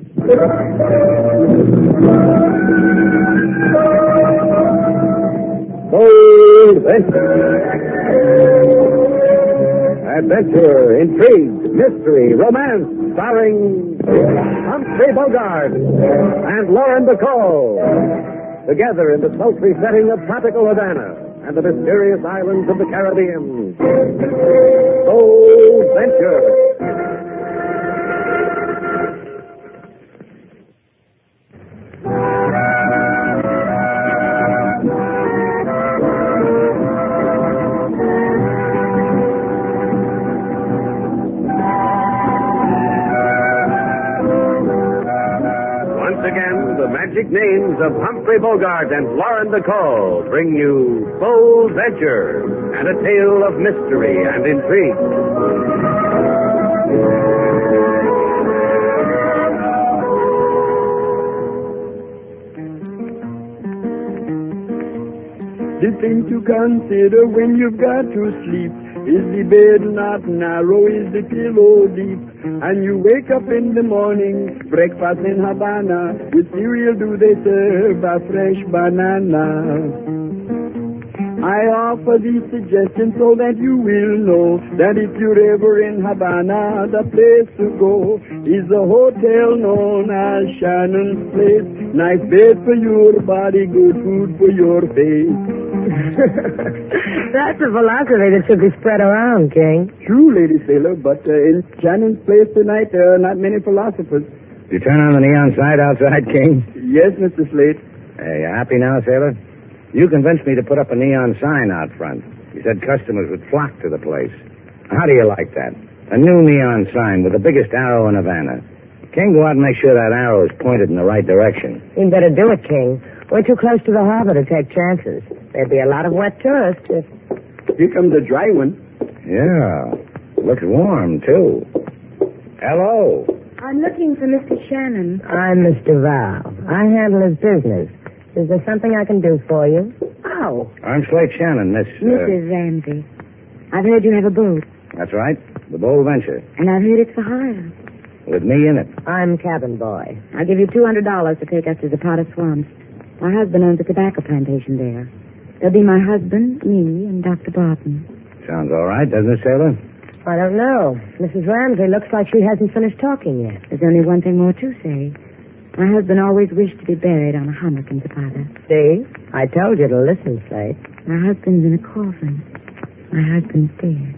Bold Adventure, intrigue, mystery, romance, starring Humphrey Bogart and Lauren Bacall. Together in the sultry setting of tropical Havana and the mysterious islands of the Caribbean. Bold Venture. Magic names of Humphrey Bogart and Lauren Bacall bring you Bold Venture and a tale of mystery and intrigue. The thing to consider when you've got to sleep is the bed not narrow, is the pillow deep. And you wake up in the morning, breakfast in Havana, with cereal do they serve a fresh banana. I offer these suggestions so that you will know that if you're ever in Havana, the place to go is the hotel known as Shannon's Place. Nice bed for your body, good food for your face. That's a philosophy that should be spread around, King. True, Lady Sailor, but in Shannon's Place tonight, there are not many philosophers. You turn on the neon sign outside, King? Yes, Mr. Slate. Hey, you happy now, Sailor? You convinced me to put up a neon sign out front. You said customers would flock to the place. How do you like that? A new neon sign with the biggest arrow in Havana. King, go out and make sure that arrow is pointed in the right direction. You better do it, King. We're too close to the harbor to take chances. There'd be a lot of wet tourists if... Here comes a dry one. Yeah. Looks warm, too. Hello. I'm looking for Mr. Shannon. I'm Mr. Val. I handle his business. Is there something I can do for you? Oh. I'm Slate Shannon, Miss... Mrs. Ramsey. I've heard you have a boat. That's right. The Bold Venture. And I've heard it's for hire. With me in it. I'm cabin boy. I'll give you $200 to take us to Zapata Swamps. My husband owns a tobacco plantation there. There'll be my husband, me, and Dr. Barton. Sounds all right, doesn't it, Sailor? I don't know. Mrs. Ramsey looks like she hasn't finished talking yet. There's only one thing more to say. My husband always wished to be buried on a hummock in Zapata. See? I told you to listen, Slate. My husband's in a coffin. My husband's dead.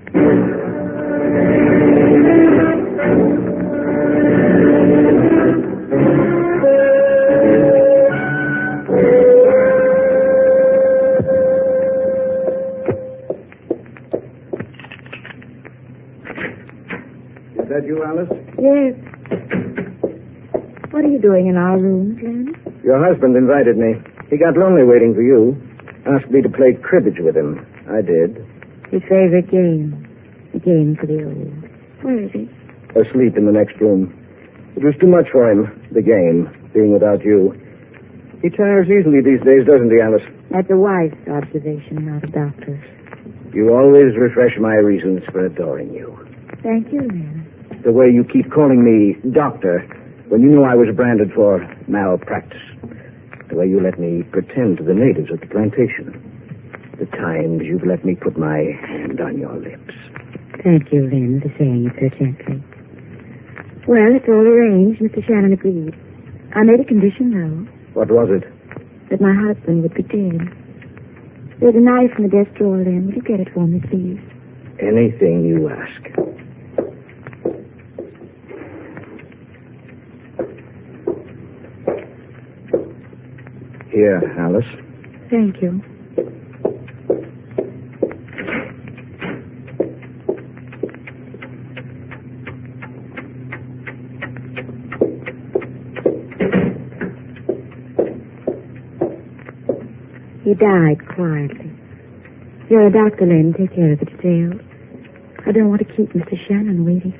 Is that you, Alice? Yes. What are you doing in our rooms, Len? Your husband invited me. He got lonely waiting for you. Asked me to play cribbage with him. I did. His favorite game. A game for the old. Where is he? Asleep in the next room. It was too much for him, the game, being without you. He tires easily these days, doesn't he, Alice? That's a wife's observation, not a doctor's. You always refresh my reasons for adoring you. Thank you, Len. The way you keep calling me doctor when you knew I was branded for malpractice. The way you let me pretend to the natives at the plantation. The times you've let me put my hand on your lips. Thank you, Len, for saying it so gently. Well, it's all arranged. Mr. Shannon agreed. I made a condition, though. What was it? That my husband would be dead. There's a knife in the desk drawer, Len. Will you get it for me, please? Anything you ask. Here, Alice. Thank you. He died quietly. You're a doctor, Len. Take care of the details. I don't want to keep Mr. Shannon waiting.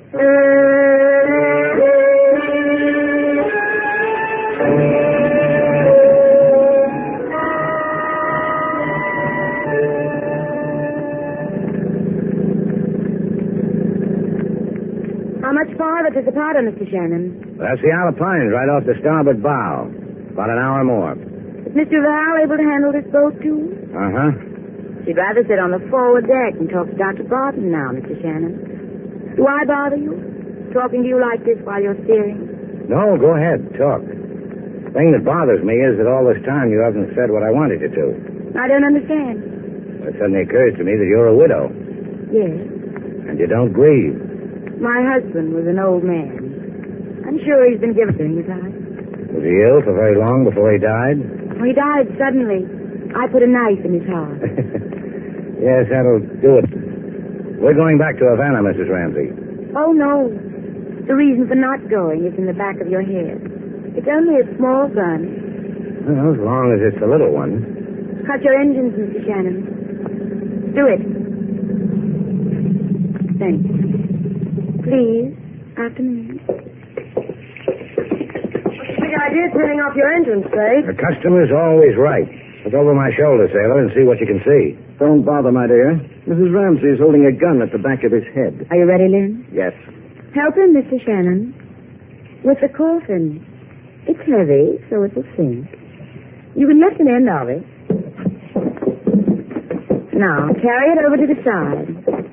How much farther to Zapata, Mr. Shannon? That's the Isle of Pines right off the starboard bow. About an hour more. Is Mr. Val able to handle this boat, too? Uh-huh. She'd rather sit on the forward deck and talk to Dr. Barton now, Mr. Shannon. Do I bother you? Talking to you like this while you're steering? No, go ahead. Talk. The thing that bothers me is that all this time you haven't said what I wanted you to. I don't understand. It suddenly occurs to me that you're a widow. Yes. And you don't grieve. My husband was an old man. I'm sure he's been given to his life. Was he ill for very long before he died? He died suddenly. I put a knife in his heart. Yes, that'll do it. We're going back to Havana, Mrs. Ramsey. Oh, no. The reason for not going is in the back of your head. It's only a small gun. Well, as long as it's a little one. Cut your engines, Mr. Shannon. Do it. Thanks. Please, after me. What's the idea of turning off your engines, Slade? The customer's always right. Look over my shoulder, sailor, and see what you can see. Don't bother, my dear. Mrs. Ramsey is holding a gun at the back of his head. Are you ready, Lynn? Yes. Help him, Mr. Shannon. With the coffin. It's heavy, so it will sink. You can lift an end of it. Now, carry it over to the side.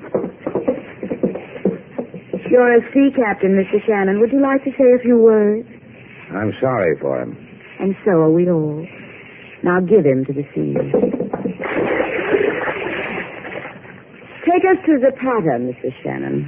You're a sea captain, Mr. Shannon. Would you like to say a few words? I'm sorry for him. And so are we all. Now give him to the sea. Take us to Zapata, Mr. Shannon.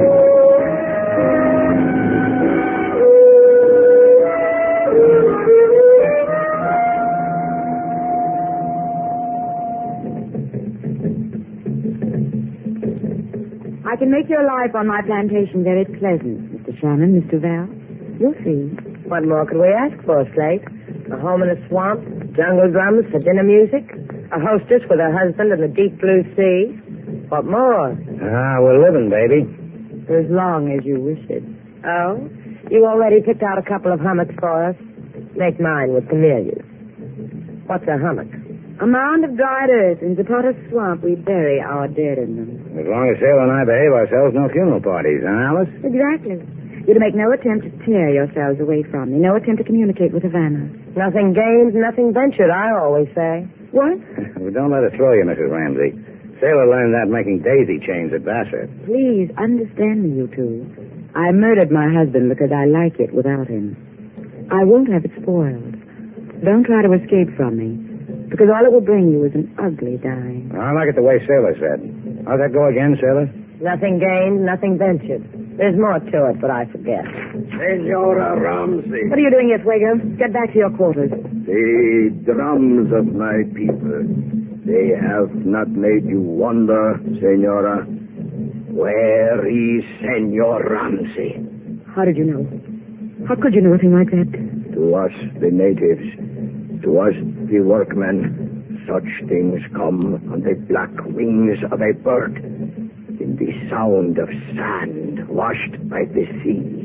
I can make your life on my plantation very pleasant, Mr. Shannon, Mr. Val. You'll see. What more could we ask for, Slate? A home in a swamp, jungle drums for dinner music, a hostess with her husband in the deep blue sea. What more? We're living, baby. For as long as you wish it. Oh? You already picked out a couple of hummocks for us? Make mine with camellias. What's a hummock? A mound of dried earth in Zapata Swamp. We bury our dead in them. As long as Sailor and I behave ourselves, no funeral parties, huh, Alice? Exactly. You're to make no attempt to tear yourselves away from me. No attempt to communicate with Havana. Nothing gained, nothing ventured, I always say. What? Well, don't let it throw you, Mrs. Ramsey. Sailor learned that making daisy chains at Vassar. Please, understand me, you two. I murdered my husband because I like it without him. I won't have it spoiled. Don't try to escape from me, because all it will bring you is an ugly dying. I like it the way Sailor said. How'd that go again, Sailor? Nothing gained, nothing ventured. There's more to it, but I forget. Senora Ramsey. What are you doing here, Fuego? Get back to your quarters. The drums of my people. They have not made you wonder, Senora. Where is Senor Ramsey? How did you know? How could you know a thing like that? To us, the natives, to us, the workmen, such things come on the black wings of a bird, in the sound of sand washed by the sea.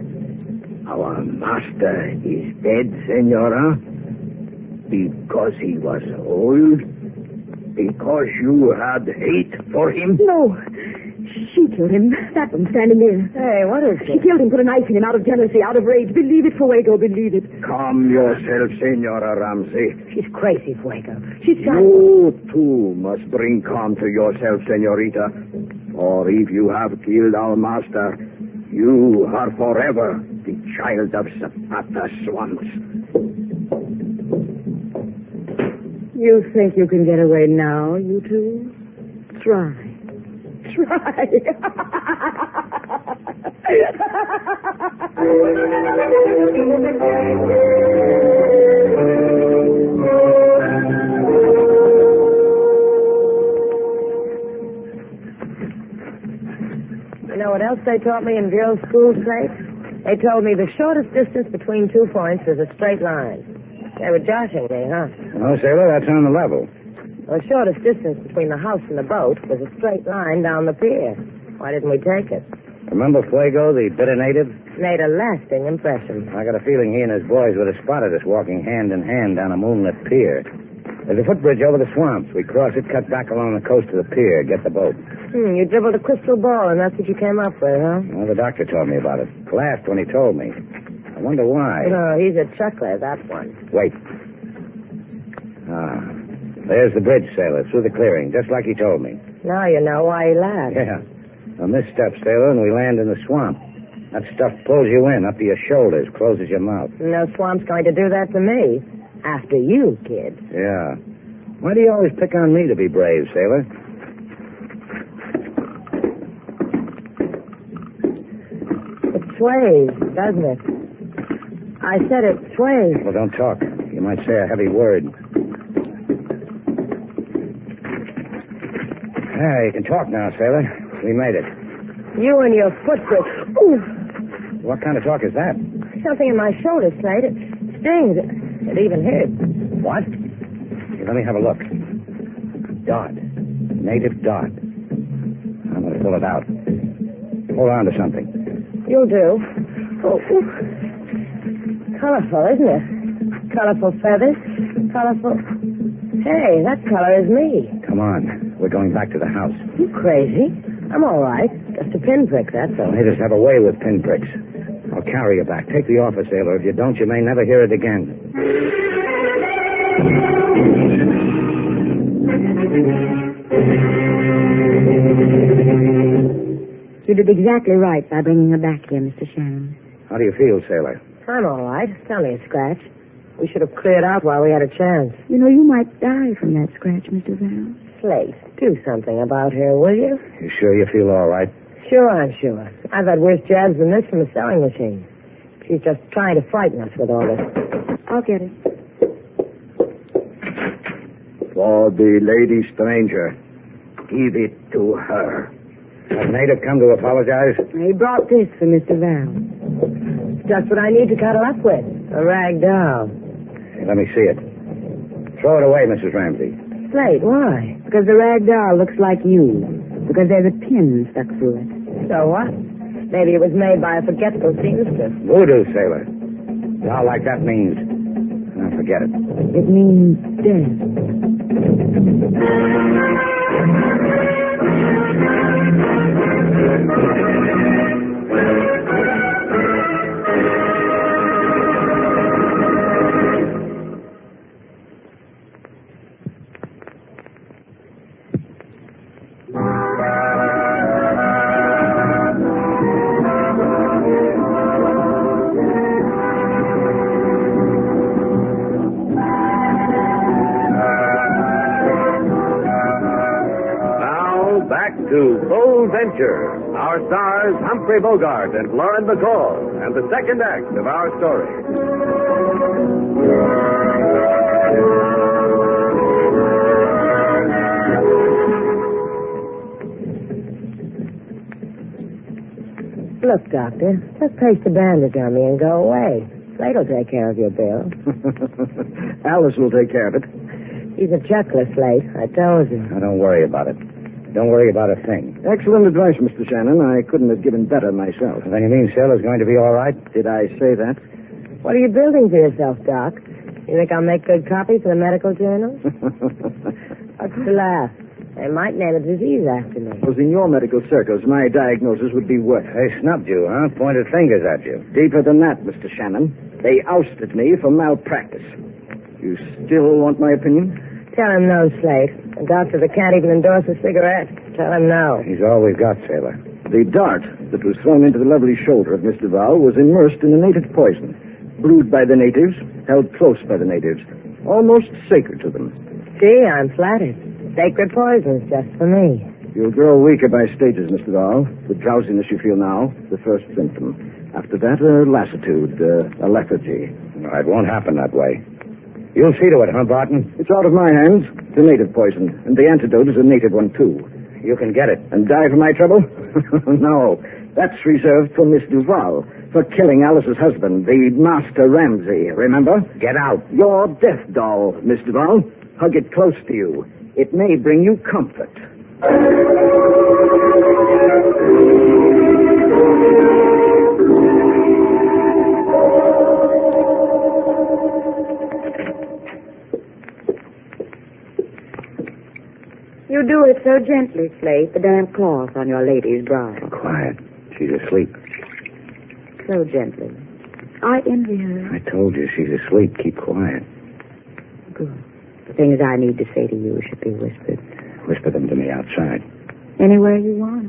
Our master is dead, Senora, because he was old, because you had hate for him. No. She killed him. That one standing there. Hey, what is it? She killed him, put a knife in him out of jealousy, out of rage. Believe it, Fuego, believe it. Calm yourself, Senora Ramsey. She's crazy, Fuego. She's trying... You, too, must bring calm to yourself, Senorita. For if you have killed our master, you are forever the child of Zapata swamps. You think you can get away now, you two? Try. Try. You know what else they taught me in girls' school, Slate? They told me the shortest distance between 2 points is a straight line. They were joshing me, huh? No, Sailor, that's on the level. The shortest distance between the house and the boat was a straight line down the pier. Why didn't we take it? Remember Fuego, the bitter native? Made a lasting impression. I got a feeling he and his boys would have spotted us walking hand in hand down a moonlit pier. There's a footbridge over the swamps. We cross it, cut back along the coast to the pier, get the boat. You dribbled a crystal ball, and that's what you came up with, huh? Well, the doctor told me about it. Laughed when he told me. wonder why. No, he's a chuckler, that one. Wait. There's the bridge, sailor, through the clearing, just like he told me. Now you know why he laughed. Yeah. A misstep, sailor, and we land in the swamp. That stuff pulls you in, up to your shoulders, closes your mouth. No swamp's going to do that to me. After you, kid. Yeah. Why do you always pick on me to be brave, sailor? It sways, doesn't it? I said it sways. Well, don't talk. You might say a heavy word. Yeah, you can talk now, sailor. We made it. You and your footprints. Ooh, What kind of talk is that? something in my shoulder, Slate. It stings. It even hurts. What? Here, let me have a look. Dot. Native dot. I'm going to pull it out. Hold on to something. You'll do. Oh, ooh. Colorful, isn't it? Colorful feathers. Colorful. Hey, that color is me. Come on. We're going back to the house. You crazy? I'm all right. Just a pinprick, that's all. Natives have a way with pinpricks. I'll carry you back. Take the offer, sailor. If you don't, you may never hear it again. You did exactly right by bringing her back here, Mr. Shannon. How do you feel, sailor? I'm all right. It's only a scratch. We should have cleared out while we had a chance. You know, you might die from that scratch, Mr. Val. Slate, do something about her, will you? You sure you feel all right? Sure, I'm sure. I've had worse jabs than this from a sewing machine. She's just trying to frighten us with all this. I'll get it. For the lady stranger, give it to her. Has native come to apologize? He brought this for Mr. Val. It's just what I need to cuddle up with. A rag doll. Hey, let me see it. Throw it away, Mrs. Ramsey. Slate, why? Because the rag doll looks like you. Because there's a pin stuck through it. So what? Maybe it was made by a forgetful seamstress. Voodoo, sailor. Doll like that means... Oh, forget it. It means death. Back to Full Venture. Our stars, Humphrey Bogart and Lauren Bacall, and the second act of our story. Look, Doctor, just paste a bandage on me and go away. Slate'll take care of your bill. Alice will take care of it. He's a chuckler, Slate. I told you. Now, don't worry about it. Don't worry about a thing. Excellent advice, Mr. Shannon. I couldn't have given better myself. Then you mean Sailor's going to be all right? Did I say that? What are you building for yourself, Doc? You think I'll make good copy for the medical journals? What's the laugh? They might name a disease after me. Was in your medical circles, my diagnosis would be worse. They snubbed you, huh? Pointed fingers at you. Deeper than that, Mr. Shannon. They ousted me for malpractice. You still want my opinion? Tell him no, Slate. A doctor that can't even endorse a cigarette. Tell him no. He's all we've got, Sailor. The dart that was thrown into the lovely shoulder of Mr. Val was immersed in a native poison, brewed by the natives, held close by the natives, almost sacred to them. Gee, I'm flattered. Sacred poisons just for me. You'll grow weaker by stages, Mr. Val. The drowsiness you feel now, the first symptom. After that, a lassitude, a lethargy. No, it won't happen that way. You'll see to it, huh, Barton? It's out of my hands. It's a native poison, and the antidote is a native one, too. You can get it. And die for my trouble? No, that's reserved for Miss Duval, for killing Alice's husband, the Master Ramsey, remember? Get out. Your death doll, Miss Duval. Hug it close to you. It may bring you comfort. You do it so gently, Slate, the damp cloth on your lady's brow. Quiet. She's asleep. So gently. I envy her. I told you she's asleep. Keep quiet. Good. The things I need to say to you should be whispered. Whisper them to me outside. Anywhere you want.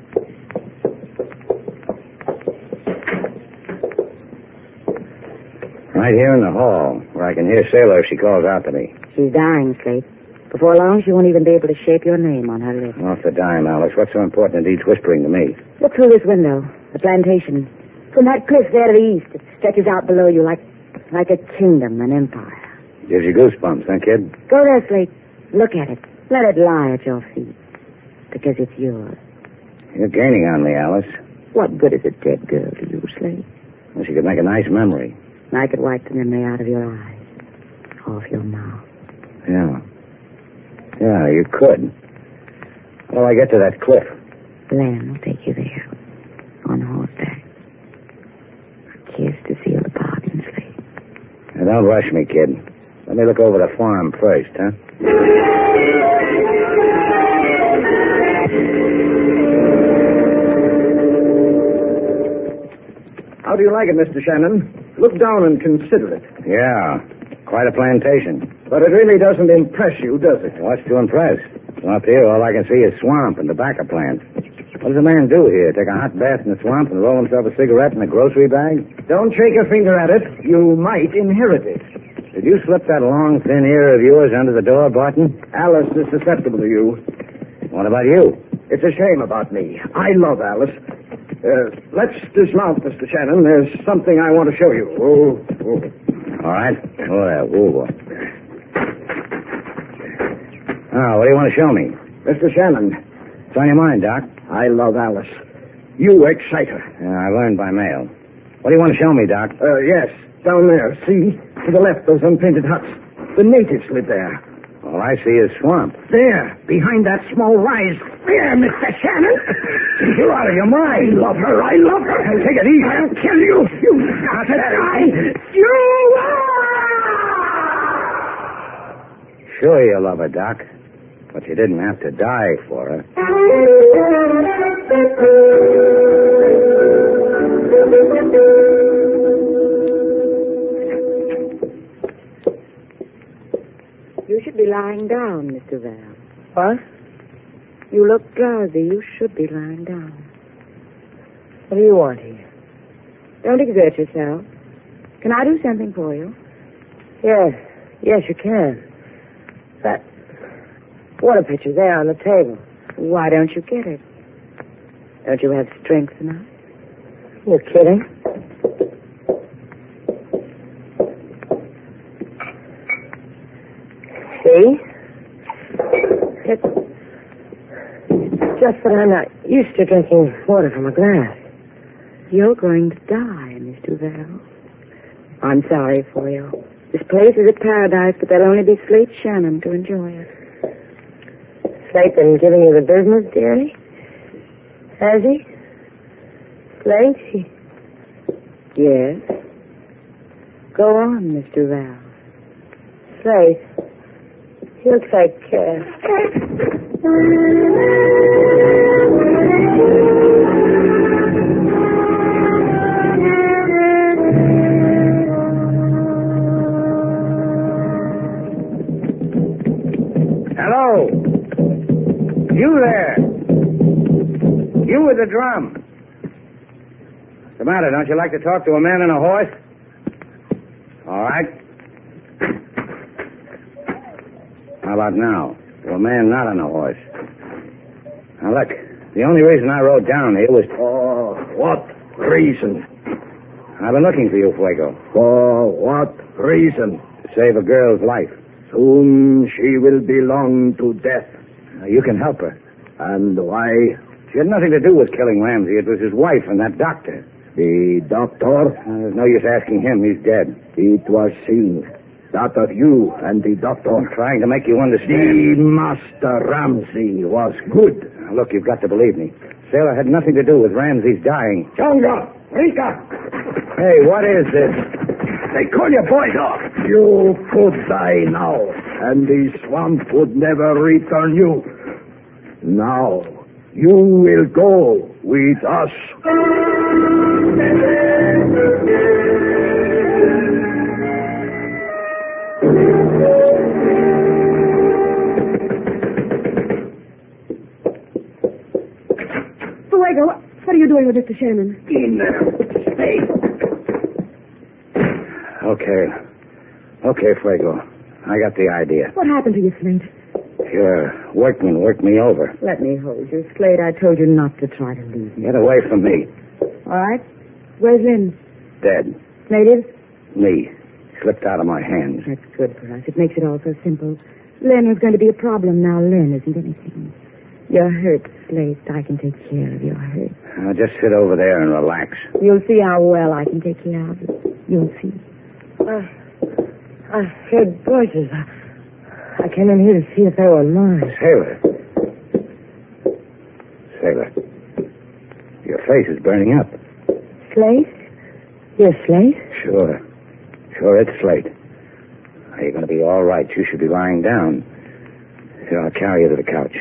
Right here in the hall, where I can hear Sailor if she calls out to me. She's dying, Slate. Before long, she won't even be able to shape your name on her lips. Off the dime, Alice. What's so important that he's whispering to me? Look through this window. The plantation. From that cliff there to the east, it stretches out below you like a kingdom, an empire. Gives you goosebumps, huh, kid? Go there, Slate. Look at it. Let it lie at your feet. Because it's yours. You're gaining on me, Alice. What good is a dead girl to you, Slate? Well, she could make a nice memory. I could wipe the memory out of your eyes. Off your mouth. Yeah. Yeah, you could. How do I get to that cliff? Len will take you there. On horseback. A kiss to seal the bargain, Slate. Now, don't rush me, kid. Let me look over the farm first, huh? How do you like it, Mr. Shannon? Look down and consider it. Yeah. Quite a plantation. But it really doesn't impress you, does it? What's to impress? From up here, all I can see is swamp and tobacco plants. What does a man do here? Take a hot bath in the swamp and roll himself a cigarette in a grocery bag? Don't shake your finger at it. You might inherit it. Did you slip that long, thin ear of yours under the door, Barton? Alice is susceptible to you. What about you? It's a shame about me. I love Alice. Let's dismount, Mr. Shannon. There's something I want to show you. Oh. All right. Oh, there. Whoa. Oh, what do you want to show me? Mr. Shannon. What's on your mind, Doc? I love Alice. You excite her. Yeah, I learned by mail. What do you want to show me, Doc? Yes. Down there. See? To the left, those unpainted huts. The natives live there. All I see is swamp. There, behind that small rise. There, Mr. Shannon. You're out of your mind. I love her. Take it easy. I'll kill you. You got to die. You are! Sure you love her, Doc. But you didn't have to die for her. You should be lying down, Mr. Val. What? You look drowsy. You should be lying down. What do you want here? Don't exert yourself. Can I do something for you? Yes, you can. That water pitcher there on the table. Why don't you get it? Don't you have strength enough? You're kidding. See? It's just that I'm not used to drinking water from a glass. You're going to die, Mr. Val. I'm sorry for you. This place is a paradise, but there'll only be Slate Shannon to enjoy it. Slate been giving you the business, dearie? Has he? Slate? Yes. Go on, Mr. Val. Slate. He looks like, Hello. You there. You with the drum. What's the matter? Don't you like to talk to a man on a horse? All right. How about now? To a man not on a horse. Now, look, the only reason I rode down here was... For what reason? I've been looking for you, Fuego. For what reason? To save a girl's life. Soon she will belong to death. Now, you can help her. And why? She had nothing to do with killing Ramsey. It was his wife and that doctor. The doctor? There's no use asking him. He's dead. It was seen. That of you and the doctor. I'm trying to make you understand. The Master Ramsey was good. Now, look, you've got to believe me. Sailor had nothing to do with Ramsey's dying. Chonga! Rika! Hey, what is this? They call your boys off. You could die now, and the swamp would never return you. Now, you will go with us. Fuego, what are you doing with Mr. Sherman? In there. Stay. Okay, Fuego. I got the idea. What happened to you, Slate? Your workman worked me over. Let me hold you. Slade, I told you not to try to leave me. Get away from me. All right? Where's Lynn? Dead. Native? Me. Slipped out of my hands. That's good for us. It makes it all so simple. Lynn was going to be a problem. Now Lynn isn't anything. You're hurt, Slade. I can take care of your hurt. Now just sit over there and relax. You'll see how well I can take care of you. You'll see. I heard voices. I came in here to see if they were mine. Sailor. Your face is burning up. Slate? You're Slate? Sure, it's Slate. You're going to be all right. You should be lying down. Here, I'll carry you to the couch.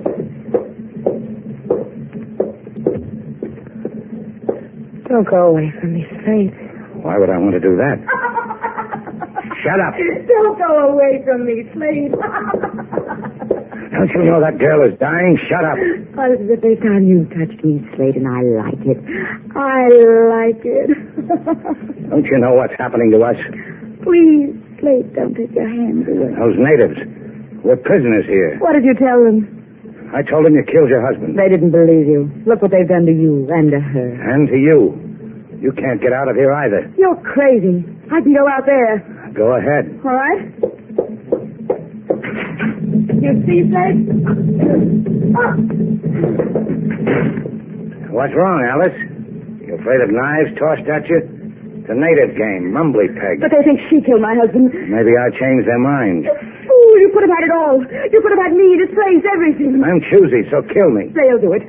Don't go away from me, Slate. Why would I want to do that? Shut up. Don't go away from me, Slate. Don't you know that girl is dying? Shut up. Oh, this is the first time you touched me, Slate, and I like it. I like it. Don't you know what's happening to us? Please, Slate, don't take your hands away. Those natives. We're prisoners here. What did you tell them? I told them you killed your husband. They didn't believe you. Look what they've done to you and to her. And to you. You can't get out of here either. You're crazy. I can go out there. Go ahead. All right? You see, Slate? What's wrong, Alice? You afraid of knives tossed at you? It's a native game, mumbly peg. But they think she killed my husband. Maybe I changed their minds. Fool, you could have had it all. You could have had me, this place, everything. I'm choosy, so kill me. They'll do it.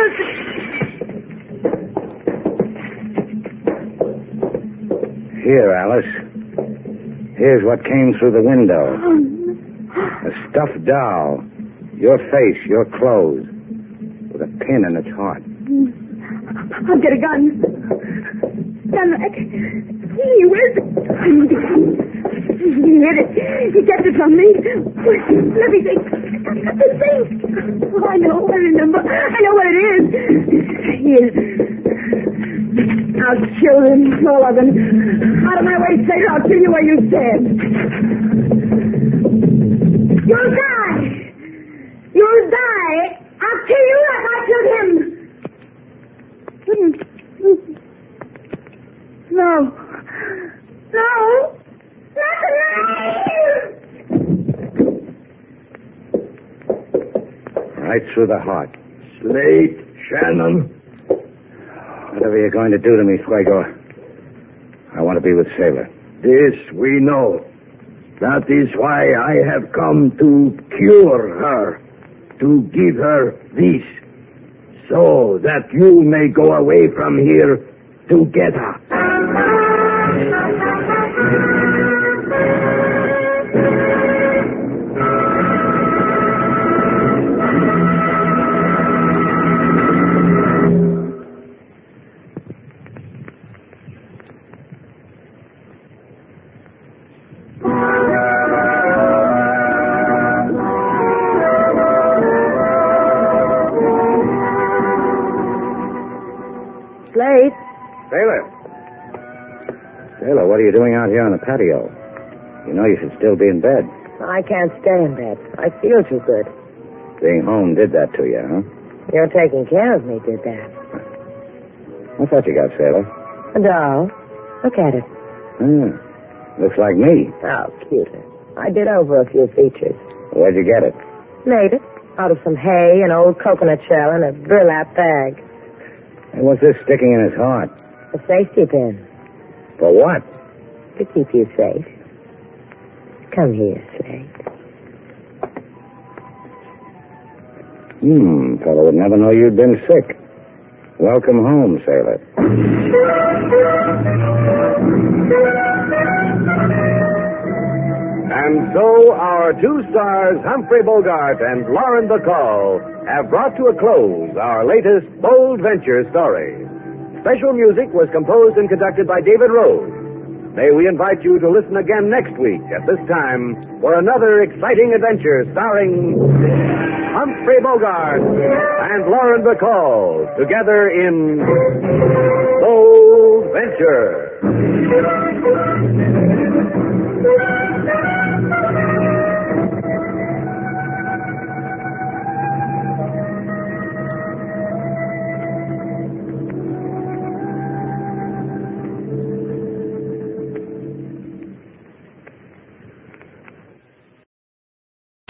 Here, Alice. Here's what came through the window. A stuffed doll. Your face, your clothes. With a pin in its heart. I'll get a gun. Gun back. Where's the gun? He hid it. He kept it from me. Let me think. The thing. Oh, I know. I remember. I know what it is. Here. I'll kill them, all of them. Out of my way, Slater. I'll kill you where you stand. You'll die. You'll die. I'll kill you like I killed him. No. No. Not tonight. Right through the heart. Slate, Shannon. Whatever you're going to do to me, Fuego, I want to be with Sailor. This we know. That is why I have come to cure her. To give her this. So that you may go away from here together. Slate. Sailor, what are you doing out here on the patio? You know you should still be in bed. I can't stay in bed. I feel too good. Being home did that to you, huh? Your taking care of me did that. What's that you got, Sailor? A doll. Look at it. Looks like me. Oh, cuter. I did over a few features. Where'd you get it? Made it. Out of some hay, an old coconut shell, and a burlap bag. And what's this sticking in his heart? A safety pin. For what? To keep you safe. Come here, Slate. Fellow would never know you'd been sick. Welcome home, Sailor. And so our two stars, Humphrey Bogart and Lauren Bacall, have brought to a close our latest Bold Venture story. Special music was composed and conducted by David Rose. may we invite you to listen again next week at this time for another exciting adventure starring Humphrey Bogart and Lauren Bacall together in Bold Venture.